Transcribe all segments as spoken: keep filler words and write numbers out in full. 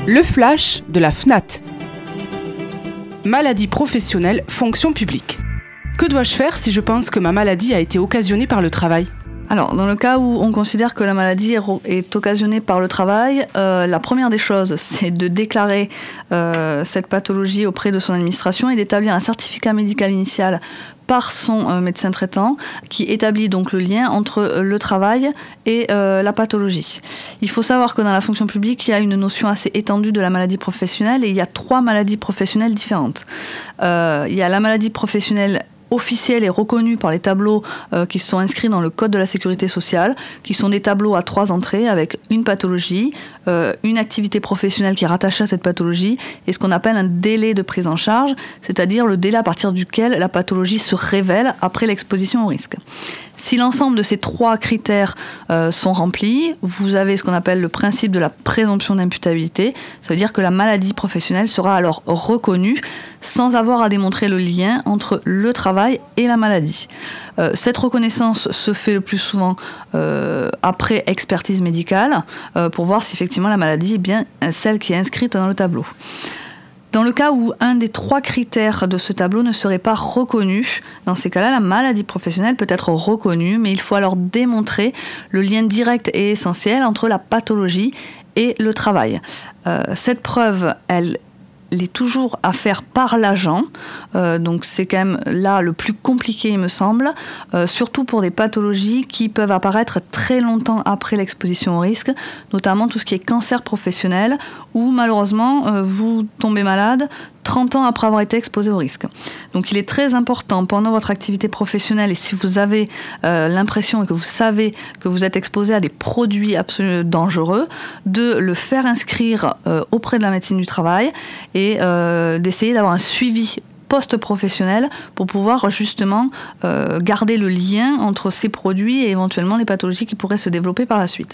Le flash de la F N A T. Maladie professionnelle, fonction publique. Que dois-je faire si je pense que ma maladie a été occasionnée par le travail ? Alors, dans le cas où on considère que la maladie est occasionnée par le travail, euh, la première des choses, c'est de déclarer euh, cette pathologie auprès de son administration et d'établir un certificat médical initial par son euh, médecin traitant qui établit donc le lien entre le travail et euh, la pathologie. Il faut savoir que dans la fonction publique, il y a une notion assez étendue de la maladie professionnelle et il y a trois maladies professionnelles différentes. Euh, il y a la maladie professionnelle officiels et reconnus par les tableaux euh, qui sont inscrits dans le Code de la Sécurité sociale, qui sont des tableaux à trois entrées avec une pathologie, euh, une activité professionnelle qui est rattachée à cette pathologie et ce qu'on appelle un délai de prise en charge, c'est-à-dire le délai à partir duquel la pathologie se révèle après l'exposition au risque. Si l'ensemble de ces trois critères euh, sont remplis, vous avez ce qu'on appelle le principe de la présomption d'imputabilité, ça veut dire que la maladie professionnelle sera alors reconnue sans avoir à démontrer le lien entre le travail et la maladie. Euh, cette reconnaissance se fait le plus souvent euh, après expertise médicale euh, pour voir si effectivement la maladie est bien celle qui est inscrite dans le tableau. Dans le cas où un des trois critères de ce tableau ne serait pas reconnu, dans ces cas-là, la maladie professionnelle peut être reconnue, mais il faut alors démontrer le lien direct et essentiel entre la pathologie et le travail. Euh, cette preuve, elle est toujours à faire par l'agent, euh, donc c'est quand même là le plus compliqué il me semble, euh, surtout pour des pathologies qui peuvent apparaître très longtemps après l'exposition au risque, notamment tout ce qui est cancer professionnel, où malheureusement euh, vous tombez malade trente ans après avoir été exposé au risque. Donc il est très important pendant votre activité professionnelle et si vous avez euh, l'impression et que vous savez que vous êtes exposé à des produits absolument dangereux, de le faire inscrire euh, auprès de la médecine du travail et euh, d'essayer d'avoir un suivi post-professionnel pour pouvoir justement euh, garder le lien entre ces produits et éventuellement les pathologies qui pourraient se développer par la suite.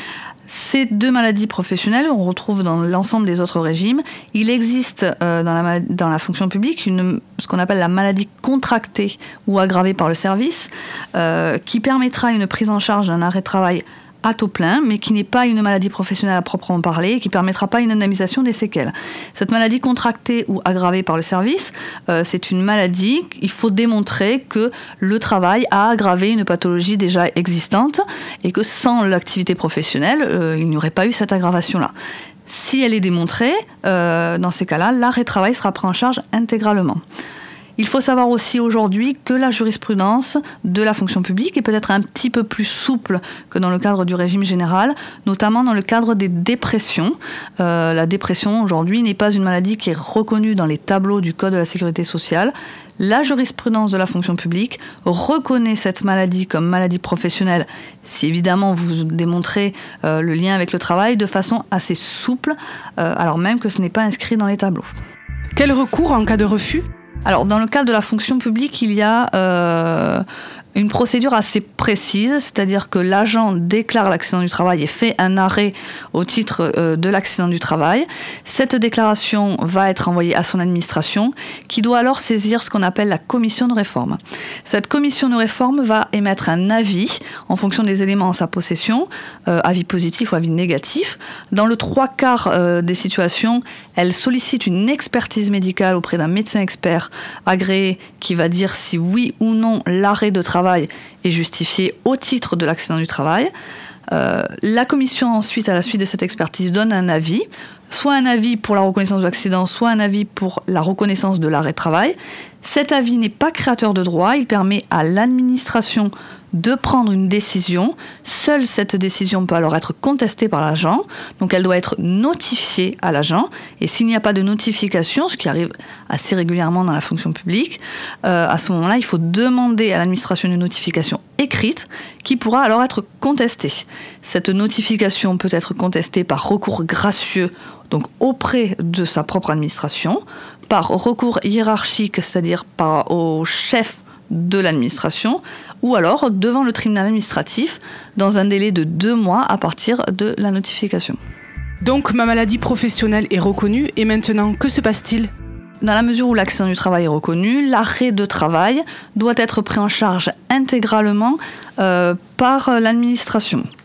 Ces deux maladies professionnelles, on retrouve dans l'ensemble des autres régimes. Il existe euh, dans, la, dans la fonction publique une, ce qu'on appelle la maladie contractée ou aggravée par le service, euh, qui permettra une prise en charge d'un arrêt de travail à taux plein, mais qui n'est pas une maladie professionnelle à proprement parler et qui ne permettra pas une indemnisation des séquelles. Cette maladie contractée ou aggravée par le service, euh, c'est une maladie, il faut démontrer que le travail a aggravé une pathologie déjà existante et que sans l'activité professionnelle, euh, il n'y aurait pas eu cette aggravation-là. Si elle est démontrée, euh, dans ces cas-là, l'arrêt de travail sera pris en charge intégralement. Il faut savoir aussi aujourd'hui que la jurisprudence de la fonction publique est peut-être un petit peu plus souple que dans le cadre du régime général, notamment dans le cadre des dépressions. Euh, la dépression aujourd'hui n'est pas une maladie qui est reconnue dans les tableaux du Code de la Sécurité sociale. La jurisprudence de la fonction publique reconnaît cette maladie comme maladie professionnelle, si évidemment vous démontrez euh, le lien avec le travail de façon assez souple, euh, alors même que ce n'est pas inscrit dans les tableaux. Quel recours en cas de refus ? Alors, dans le cadre de la fonction publique, il y a euh, une procédure assez précise, c'est-à-dire que l'agent déclare l'accident du travail et fait un arrêt au titre euh, de l'accident du travail. Cette déclaration va être envoyée à son administration, qui doit alors saisir ce qu'on appelle la commission de réforme. Cette commission de réforme va émettre un avis en fonction des éléments en sa possession, euh, avis positif ou avis négatif. Dans le trois quarts euh, des situations, elle sollicite une expertise médicale auprès d'un médecin expert agréé qui va dire si oui ou non l'arrêt de travail est justifié au titre de l'accident du travail. Euh, la commission ensuite, à la suite de cette expertise, donne un avis, soit un avis pour la reconnaissance de l'accident, soit un avis pour la reconnaissance de l'arrêt de travail. Cet avis n'est pas créateur de droit, il permet à l'administration de prendre une décision. Seule cette décision peut alors être contestée par l'agent, donc elle doit être notifiée à l'agent, et s'il n'y a pas de notification, ce qui arrive assez régulièrement dans la fonction publique, euh, à ce moment-là, il faut demander à l'administration une notification écrite qui pourra alors être contestée. Cette notification peut être contestée par recours gracieux, donc auprès de sa propre administration, par recours hiérarchique, c'est-à-dire par, au chef de l'administration, ou alors devant le tribunal administratif dans un délai de deux mois à partir de la notification. Donc ma maladie professionnelle est reconnue et maintenant que se passe-t-il ? Dans la mesure où l'accident du travail est reconnu, l'arrêt de travail doit être pris en charge intégralement euh, par l'administration.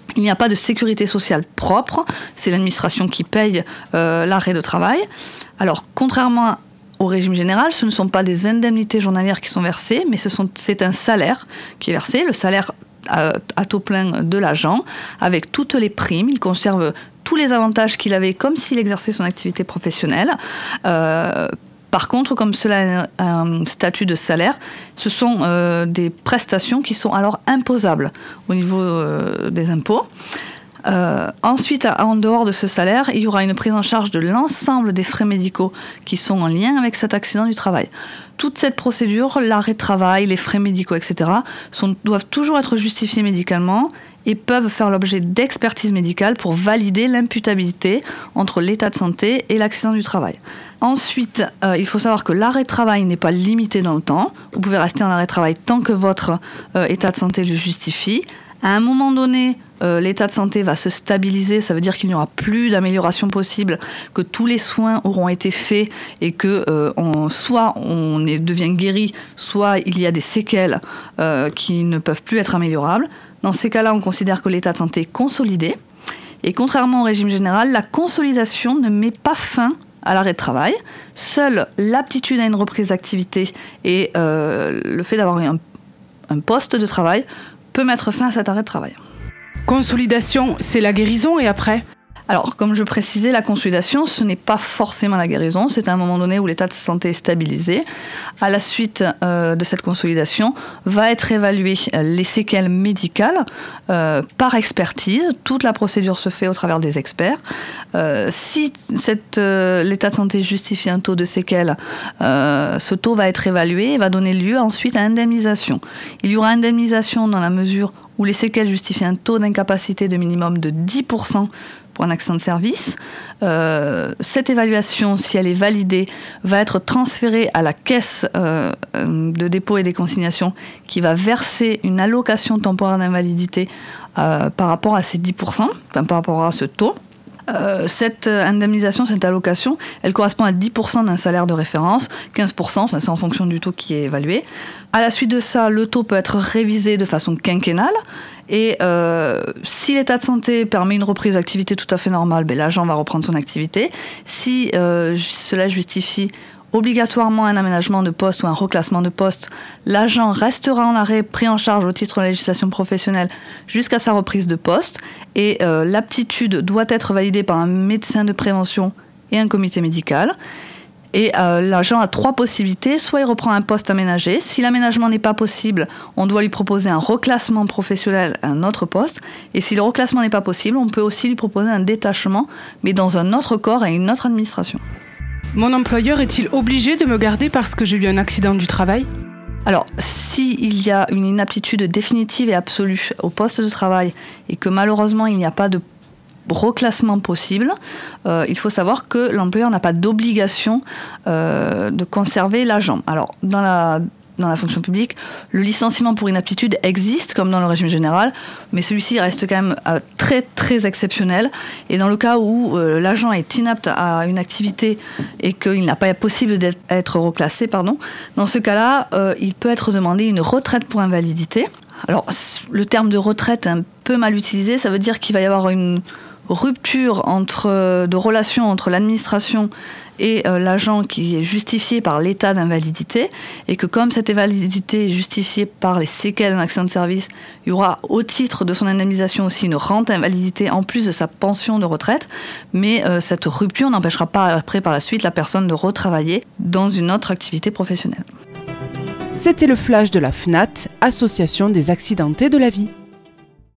Il n'y a pas de sécurité sociale propre, c'est l'administration qui paye euh, l'arrêt de travail. Alors, contrairement au régime général, ce ne sont pas des indemnités journalières qui sont versées, mais ce sont, c'est un salaire qui est versé, le salaire à, à taux plein de l'agent, avec toutes les primes. Il conserve tous les avantages qu'il avait comme s'il exerçait son activité professionnelle. Euh, Par contre, comme cela a un statut de salaire, ce sont euh, des prestations qui sont alors imposables au niveau euh, des impôts. Euh, ensuite, en dehors de ce salaire, il y aura une prise en charge de l'ensemble des frais médicaux qui sont en lien avec cet accident du travail. Toute cette procédure, l'arrêt de travail, les frais médicaux, et cetera, sont, doivent toujours être justifiés médicalement et peuvent faire l'objet d'expertises médicales pour valider l'imputabilité entre l'état de santé et l'accident du travail. Ensuite, euh, il faut savoir que l'arrêt de travail n'est pas limité dans le temps. Vous pouvez rester en arrêt de travail tant que votre euh, état de santé le justifie. À un moment donné, euh, l'état de santé va se stabiliser, ça veut dire qu'il n'y aura plus d'amélioration possible, que tous les soins auront été faits et que euh, on, soit on est, devient guéri, soit il y a des séquelles euh, qui ne peuvent plus être améliorables. Dans ces cas-là, on considère que l'état de santé est consolidé. Et contrairement au régime général, la consolidation ne met pas fin à l'arrêt de travail. Seule l'aptitude à une reprise d'activité et euh, le fait d'avoir un, un poste de travail peut mettre fin à cet arrêt de travail. Consolidation, c'est la guérison et après ? Alors, comme je précisais, la consolidation, ce n'est pas forcément la guérison. C'est à un moment donné où l'état de santé est stabilisé. À la suite euh, de cette consolidation, va être évaluées les séquelles médicales euh, par expertise. Toute la procédure se fait au travers des experts. Euh, si cette, euh, l'état de santé justifie un taux de séquelles, euh, ce taux va être évalué et va donner lieu ensuite à indemnisation. Il y aura indemnisation dans la mesure où les séquelles justifient un taux d'incapacité de minimum de dix pour cent pour un accident de service. Euh, cette évaluation, si elle est validée, va être transférée à la caisse euh, de dépôt et des consignations qui va verser une allocation temporaire d'invalidité euh, par rapport à ces dix pour cent, enfin, par rapport à ce taux. Euh, cette indemnisation, cette allocation, elle correspond à dix pour cent d'un salaire de référence, quinze pour cent, enfin c'est en fonction du taux qui est évalué. À la suite de ça, le taux peut être révisé de façon quinquennale. Et euh, si l'état de santé permet une reprise d'activité tout à fait normale, ben, l'agent va reprendre son activité. Si euh, cela justifie obligatoirement un aménagement de poste ou un reclassement de poste, l'agent restera en arrêt pris en charge au titre de la législation professionnelle jusqu'à sa reprise de poste. Et euh, l'aptitude doit être validée par un médecin de prévention et un comité médical. Et euh, l'agent a trois possibilités. Soit il reprend un poste aménagé. Si l'aménagement n'est pas possible, on doit lui proposer un reclassement professionnel à un autre poste. Et si le reclassement n'est pas possible, on peut aussi lui proposer un détachement, mais dans un autre corps et une autre administration. Mon employeur est-il obligé de me garder parce que j'ai eu un accident du travail ? Alors, s'il y a une inaptitude définitive et absolue au poste de travail et que malheureusement il n'y a pas de reclassement possible, euh, il faut savoir que l'employeur n'a pas d'obligation euh, de conserver l'agent. Alors, dans la, dans la fonction publique, le licenciement pour inaptitude existe, comme dans le régime général, mais celui-ci reste quand même euh, très, très exceptionnel. Et dans le cas où euh, l'agent est inapte à une activité et qu'il n'a pas possible d'être reclassé, pardon, dans ce cas-là, euh, il peut être demandé une retraite pour invalidité. Alors, le terme de retraite est un peu mal utilisé, ça veut dire qu'il va y avoir une rupture entre, de relation entre l'administration et euh, l'agent qui est justifiée par l'état d'invalidité, et que comme cette invalidité est justifiée par les séquelles d'un accident de service, il y aura au titre de son indemnisation aussi une rente invalidité en plus de sa pension de retraite, mais euh, cette rupture n'empêchera pas après par la suite la personne de retravailler dans une autre activité professionnelle. C'était le flash de la F N A T, Association des accidentés de la vie.